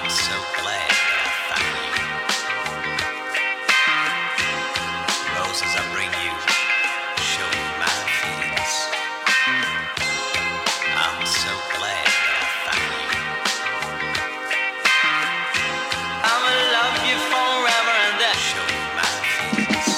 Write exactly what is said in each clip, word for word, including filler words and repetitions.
I'm so glad that I found you. Roses I bring you, show you my feelings. I'm so glad that I found you. I'ma love you forever and then show you my feelings.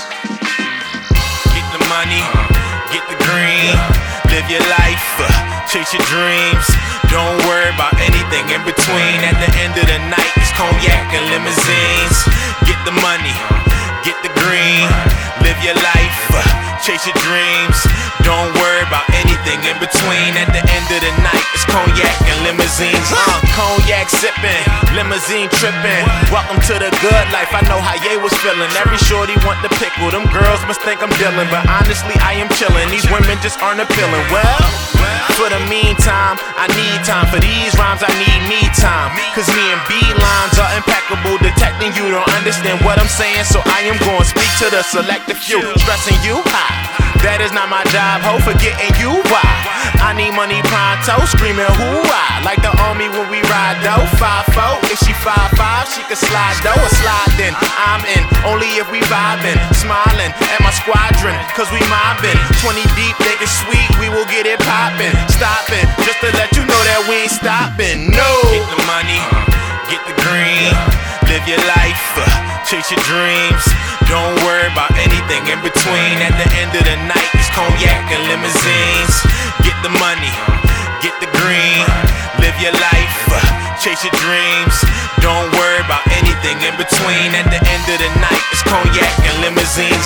Get the money, get the green, live your life, uh, chase your dreams. Don't worry about anything in between. At the end of the night, it's cognac and limousines. Get the money, get the green, live your life, uh, chase your dreams. Don't worry about anything in between. At the end of the night, it's cognac and limousines. Uh, cognac sipping, limousine tripping. Welcome to the good life. I know how Ye was feeling. Every shorty want the pickle. Them girls must think I'm dealing, but honestly I am chilling. These women just aren't appealing. Well, for the meantime, I need time. For these rhymes, I need me time. Cause me and B lines are impeccable. Detecting you don't understand what I'm saying, so I am going to speak to the selective few. Stressing you high, that is not my job, ho, forgetting you why. I need money pronto, screaming hoo-ah, like the army when we ride though. Five four, if she five five, she can slide though. Or slide then, I'm in, only if we vibing. Smiling at my squadron, cause we mobbing. Twenty deep, they get sweet, we will get it poppin'. Stopping, just to let you know that we ain't stopping, no. Get the money, get the green, live your life, uh, chase your dreams. Don't worry about anything in between. At the end of the night, it's cognac and limousines. Get the money, get the green, live your life, uh, chase your dreams. Don't worry about anything in between. At the end of the night, it's cognac and limousines.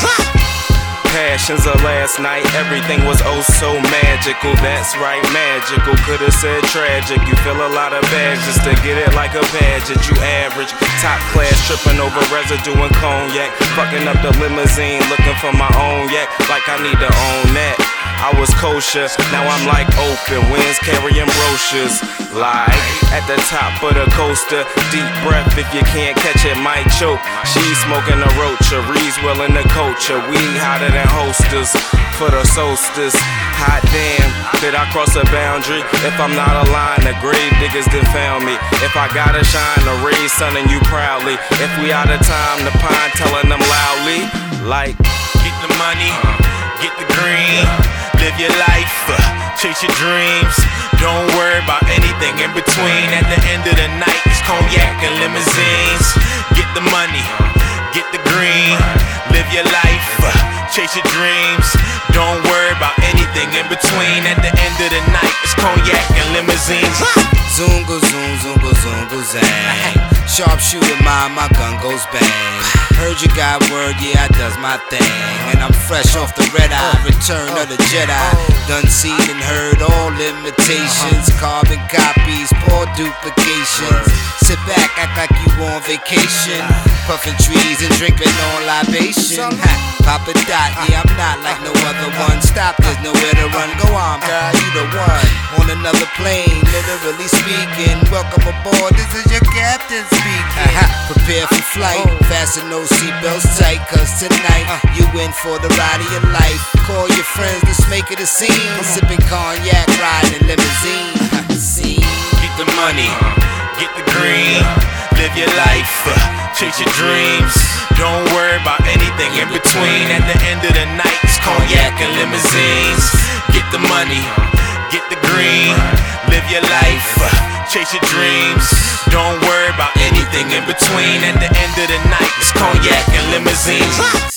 Passions of last night, everything was oh so magical. That's right, magical. Could've said tragic. You fill a lot of bags just to get it like a pageant. You average, top class, tripping over residue and cognac. Fucking up the limousine, looking for my own yak. Like I need to own that. I was kosher, now I'm like open. Winds carrying brochures. Like at the top of the coaster. Deep breath, if you can't catch it, might choke. She's smoking a roacher, Reed's willing to coach her. We hotter than hostess for the solstice. Hot damn, did I cross a boundary? If I'm not aligned, the grave diggers done found me. If I gotta shine, the rays sunning you proudly. If we out of time, the pine telling them loudly. Like, get the money, get the green, live your life, uh, chase your dreams. Don't worry about anything in between. At the end of the night, it's cognac and limousines. Get the money, get the green, live your life, uh, chase your dreams. Don't worry about anything in between. At the end of the night, it's cognac and limousines. Zoongle zoom, zoongle zoongle zang. Sharpshooter mine, my gun goes bang. Heard you got word, yeah, I does my thing. And I'm fresh off the red eye, return of the Jedi. Done seen and heard all limitations. Carbon copies, poor duplications. Sit back, act like you on vacation. Puffin' trees and drinking on libation. Pop a dot, yeah, I'm not like no other one. Stop, there's nowhere to run. Go on, girl, you the one. On another plane, literally speaking. Welcome aboard, this is your captain speaking. Prepare for flight, fasten those seatbelts tight. Cause tonight, you in for the ride of your life. Call your friends, let's make it a scene. Sipping cognac, riding limousine. Scene. Get the money, get the green, live your life, uh, chase your dreams. Don't worry about anything in between. At the end of the night, it's cognac and limousines. Get the money, get the green, live your life, uh, chase your dreams. Don't worry about anything in between. At the end of the night, it's cognac and limousines.